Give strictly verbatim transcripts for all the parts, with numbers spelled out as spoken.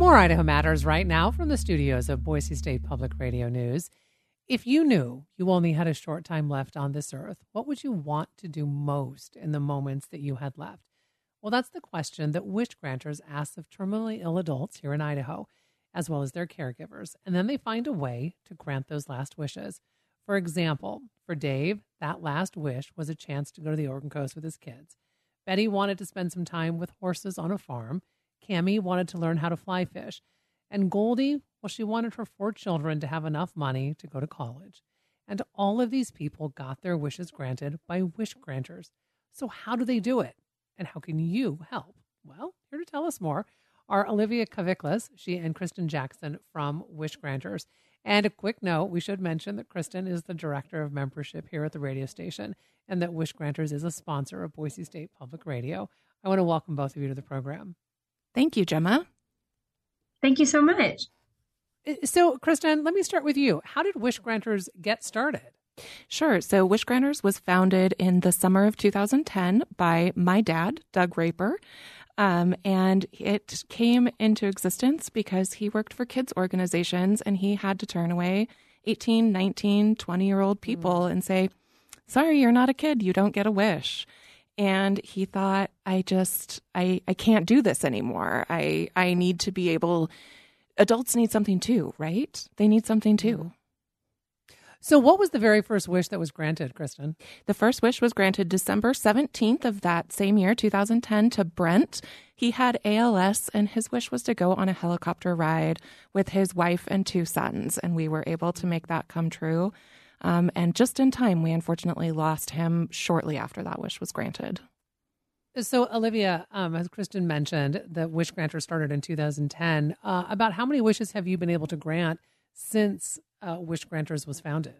More Idaho Matters right now from the studios of Boise State Public Radio News. If you knew you only had a short time left on this earth, what would you want to do most in the moments that you had left? Well, that's the question that wish granters ask of terminally ill adults here in Idaho, as well as their caregivers. And then they find a way to grant those last wishes. For example, for Dave, that last wish was a chance to go to the Oregon coast with his kids. Betty wanted to spend some time with horses on a farm. Cammie wanted to learn how to fly fish. And Goldie, well, she wanted her four children to have enough money to go to college. And all of these people got their wishes granted by wish granters. So how do they do it? And how can you help? Well, here to tell us more are Olivia Kaviklas, she and Kristen Jackson from Wish Granters. And a quick note, we should mention that Kristen is the director of membership here at the radio station and that Wish Granters is a sponsor of Boise State Public Radio. I want to welcome both of you to the program. Thank you, Gemma. Thank you so much. So, Kristen, let me start with you. How did Wish Granters get started? Sure. So Wish Granters was founded in the summer of two thousand ten by my dad, Doug Raper. Um, and it came into existence because he worked for kids organizations and he had to turn away eighteen, nineteen, twenty-year-old people mm. and say, sorry, you're not a kid. You don't get a wish. And he thought, I just, I, I can't do this anymore. I, I need to be able, adults need something too, right? They need something too. So what was the very first wish that was granted, Kristen? The first wish was granted December seventeenth of that same year, two thousand ten, to Brent. He had A L S, and his wish was to go on a helicopter ride with his wife and two sons, and we were able to make that come true. Um, and just in time, we unfortunately lost him shortly after that wish was granted. So, Olivia, um, as Kristen mentioned, the Wish Granter started in two thousand ten. Uh, about how many wishes have you been able to grant since uh, Wish Granters was founded?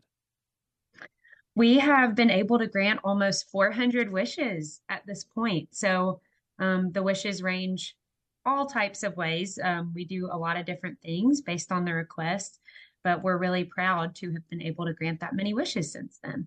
We have been able to grant almost four hundred wishes at this point. So um, the wishes range all types of ways. Um, we do a lot of different things based on the request, but we're really proud to have been able to grant that many wishes since then.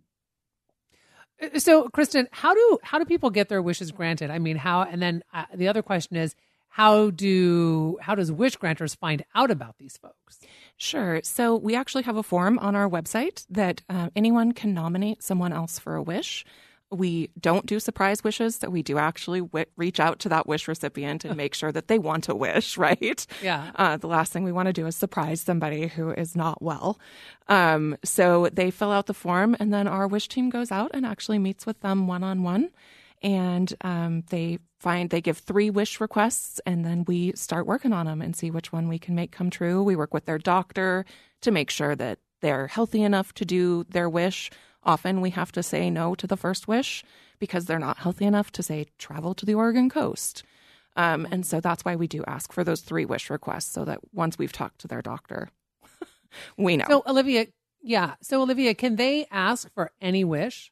So, Kristen, how do how do people get their wishes granted? I mean, how? And then uh, the other question is, how do how does Wish Granters find out about these folks? Sure. So we actually have a form on our website that uh, anyone can nominate someone else for a wish. We don't do surprise wishes, so we do actually w- reach out to that wish recipient and make sure that they want a wish, right? Yeah. Uh, the last thing we want to do is surprise somebody who is not well. Um, so they fill out the form, and then our wish team goes out and actually meets with them one-on-one. And um, they find they give three wish requests, and then we start working on them and see which one we can make come true. We work with their doctor to make sure that they're healthy enough to do their wish. Often we have to say no to the first wish because they're not healthy enough to, say, travel to the Oregon coast. Um, and so that's why we do ask for those three wish requests, so that once we've talked to their doctor, we know. So, Olivia, yeah. So, Olivia, can they ask for any wish?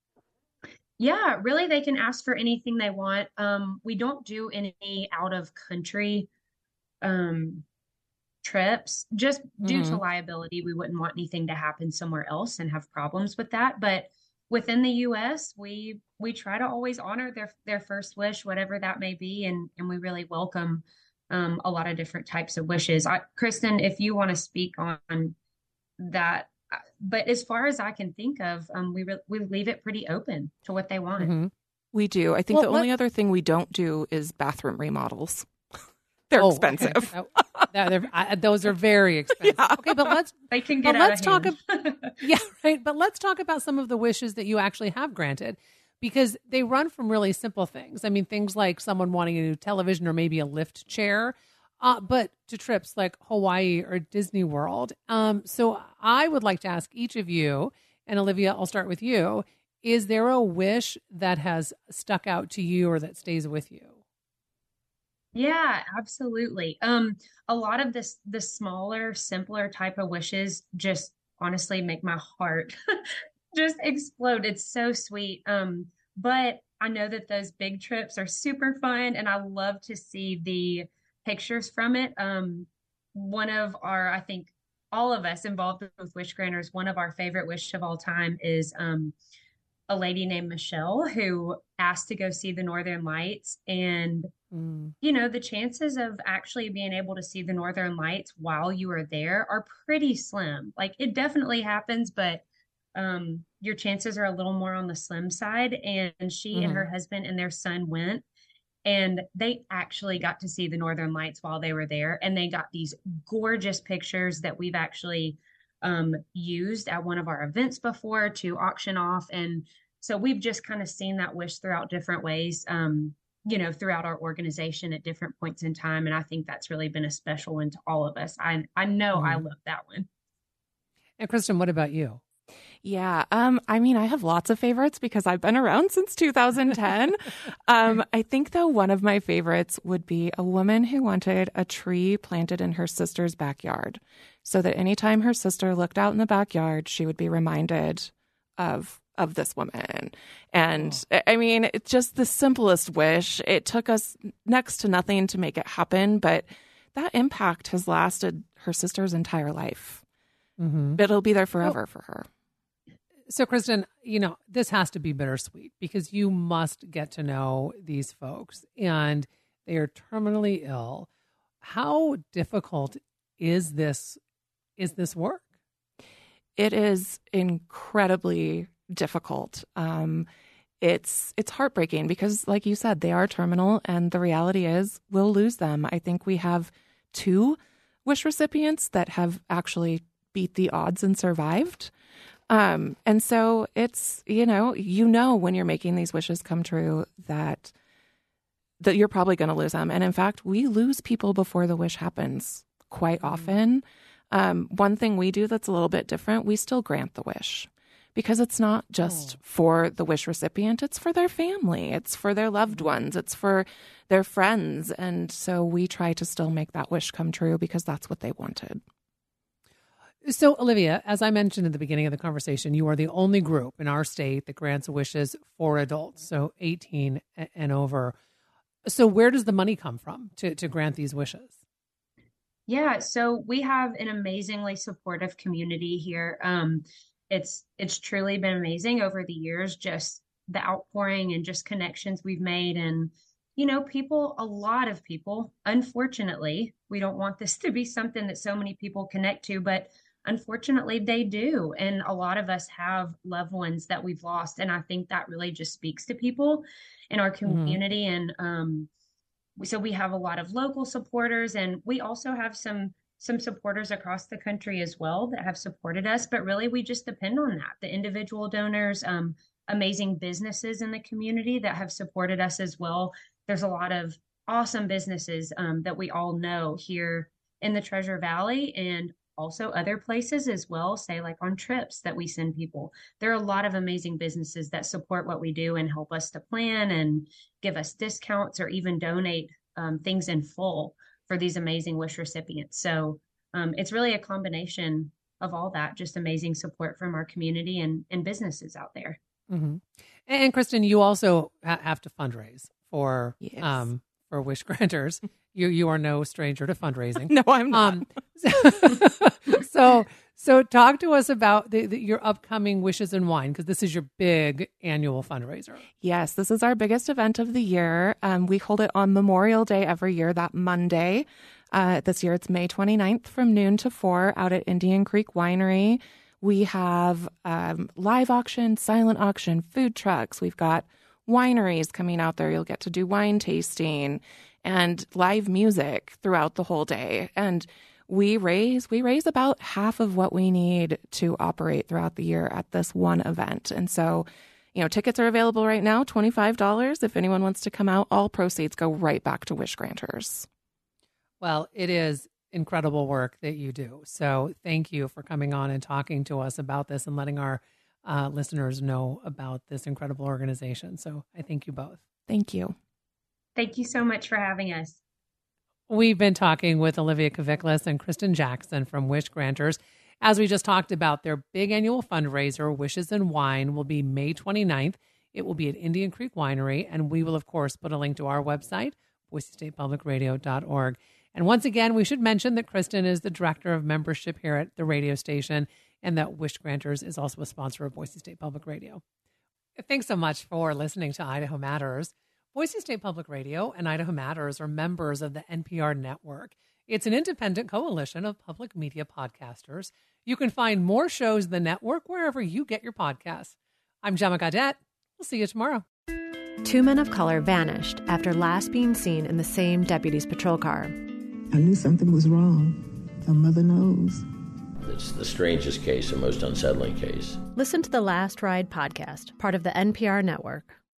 Yeah, really, they can ask for anything they want. Um, we don't do any out of country um, trips, just due Mm-hmm. to liability. We wouldn't want anything to happen somewhere else and have problems with that. But within the U S, we we try to always honor their their first wish, whatever that may be, and and we really welcome um, a lot of different types of wishes. I, Kristen, if you want to speak on that. But as far as I can think of, um, we re- we leave it pretty open to what they want. Mm-hmm. We do. I think well, the what... only other thing we don't do is bathroom remodels. They're oh, expensive. Okay. that, they're, I, those are very expensive. Yeah. Okay, but let's they can get but out let's of talk. hand. Ab- yeah, right. But let's talk about some of the wishes that you actually have granted, because they run from really simple things. I mean, things like someone wanting a new television or maybe a lift chair. Uh, but to trips like Hawaii or Disney World. Um, so I would like to ask each of you, and Olivia, I'll start with you. Is there a wish that has stuck out to you or that stays with you? Yeah, absolutely. Um, a lot of this, the smaller, simpler type of wishes just honestly make my heart just explode. It's so sweet. Um, but I know that those big trips are super fun, and I love to see the pictures from it. Um, one of our, I think all of us involved with Wish Granters, one of our favorite wish of all time is um, a lady named Michelle who asked to go see the Northern Lights. And Mm. you know, the chances of actually being able to see the Northern Lights while you are there are pretty slim. Like it definitely happens, but um, your chances are a little more on the slim side. And she and her Mm-hmm. husband and their son went, and they actually got to see the Northern Lights while they were there. And they got these gorgeous pictures that we've actually um, used at one of our events before to auction off. And so we've just kind of seen that wish throughout different ways, um, you know, throughout our organization at different points in time. And I think that's really been a special one to all of us. I I know I Mm-hmm. love that one. And Kristen, what about you? Yeah. Um, I mean, I have lots of favorites because I've been around since two thousand ten. um, I think, though, one of my favorites would be a woman who wanted a tree planted in her sister's backyard so that anytime her sister looked out in the backyard, she would be reminded of of this woman. And oh. I mean, it's just the simplest wish. It took us next to nothing to make it happen, but that impact has lasted her sister's entire life. Mm-hmm. It'll be there forever oh. for her. So, Kristen, you know, this has to be bittersweet because you must get to know these folks and they are terminally ill. How difficult is this, is this work? It is incredibly difficult. Um, it's, it's heartbreaking because, like you said, they are terminal and the reality is we'll lose them. I think we have two wish recipients that have actually beat the odds and survived. Um, and so it's, you know, you know, when you're making these wishes come true that, that you're probably going to lose them. And in fact, we lose people before the wish happens quite often. Um, one thing we do that's a little bit different, we still grant the wish because it's not just oh. for the wish recipient, it's for their family, it's for their loved ones, it's for their friends. And so we try to still make that wish come true because that's what they wanted. So, Olivia, as I mentioned at the beginning of the conversation, you are the only group in our state that grants wishes for adults, so eighteen and over. So where does the money come from to, to grant these wishes? Yeah, so we have an amazingly supportive community here. Um, it's it's truly been amazing over the years, just the outpouring and just connections we've made. And, you know, people, a lot of people, unfortunately, we don't want this to be something that so many people connect to, but unfortunately, they do. And a lot of us have loved ones that we've lost. And I think that really just speaks to people in our community. Mm-hmm. And um, so we have a lot of local supporters, and we also have some some supporters across the country as well that have supported us. But really, we just depend on that. The individual donors, um, amazing businesses in the community that have supported us as well. There's a lot of awesome businesses um, that we all know here in the Treasure Valley and also other places as well, say like on trips that we send people. There are a lot of amazing businesses that support what we do and help us to plan and give us discounts or even donate um, things in full for these amazing wish recipients. So um, it's really a combination of all that, just amazing support from our community and, and businesses out there. Mm-hmm. And Kristen, you also ha- have to fundraise for yes. um, for wish granters. You you are no stranger to fundraising. No, I'm not. Um, so so talk to us about the, the, your upcoming Wishes and Wine, because this is your big annual fundraiser. Yes, this is our biggest event of the year. Um, we hold it on Memorial Day every year, that Monday. Uh, this year it's May twenty-ninth from noon to four out at Indian Creek Winery. We have um, live auction, silent auction, food trucks. We've got wineries coming out there. You'll get to do wine tasting and live music throughout the whole day. And we raise we raise about half of what we need to operate throughout the year at this one event. And so, you know, tickets are available right now, twenty-five dollars. If anyone wants to come out, all proceeds go right back to wish granters. Well, it is incredible work that you do. So thank you for coming on and talking to us about this and letting our uh, listeners know about this incredible organization. So I thank you both. Thank you. Thank you so much for having us. We've been talking with Olivia Kaviklis and Kristen Jackson from Wish Granters. As we just talked about, their big annual fundraiser, Wishes and Wine, will be May twenty-ninth. It will be at Indian Creek Winery, and we will, of course, put a link to our website, boise state public radio dot org. And once again, we should mention that Kristen is the director of membership here at the radio station, and that Wish Granters is also a sponsor of Boise State Public Radio. Thanks so much for listening to Idaho Matters. Boise State Public Radio and Idaho Matters are members of the N P R network. It's an independent coalition of public media podcasters. You can find more shows in the network wherever you get your podcasts. I'm Gemma Gaudette. We'll see you tomorrow. Two men of color vanished after last being seen in the same deputy's patrol car. I knew something was wrong. My mother knows. It's the strangest case, the most unsettling case. Listen to the Last Ride podcast, part of the N P R network.